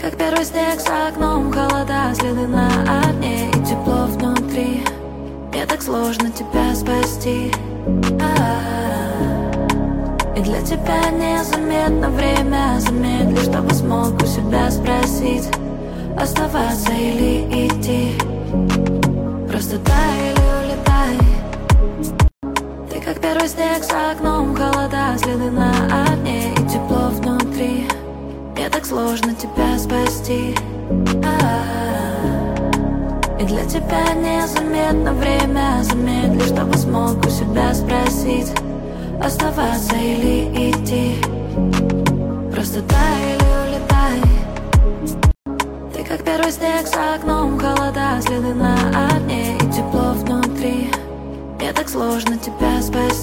как первый снег за окном, холода, следы на огне и тепло внутри. Мне так сложно тебя спасти. И для тебя незаметно время замедли, чтобы смог у себя спросить, оставаться или идти. Просто дай или улетай. Ты как первый снег за окном, холода, следы на огне и тепло внутри. Мне так сложно тебя спасти. И для тебя незаметно время замедли, чтобы смог у себя спросить, оставаться или идти. Просто дай или улетай. Ты как первый снег за окном, холода, следы на огне и тепло внутри. Мне так сложно тебя спасти.